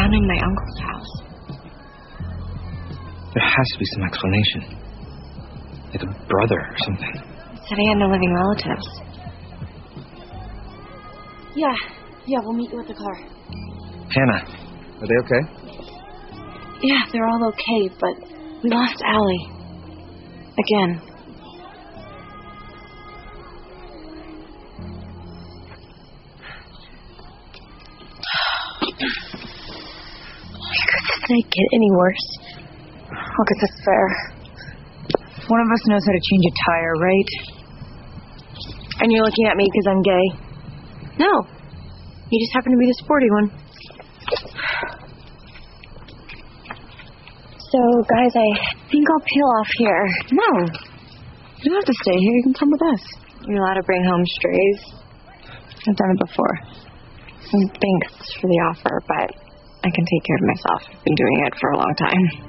down in my uncle's house? There has to be some explanation. Like a brother or something. He said he had no living relatives. Yeah, we'll meet you at the car. Hannah, are they okay? Yeah, they're all okay, but we lost Allie. Again. Could they get any worse? Look, it's fair. One of us knows how to change a tire, right? And you're looking at me because I'm gay? No. You just happen to be the sporty one. So, guys, I think I'll peel off here. No. You don't have to stay here. You can come with us. You're allowed to bring home strays. I've done it before. Thanks for the offer, but I can take care of myself. I've been doing it for a long time.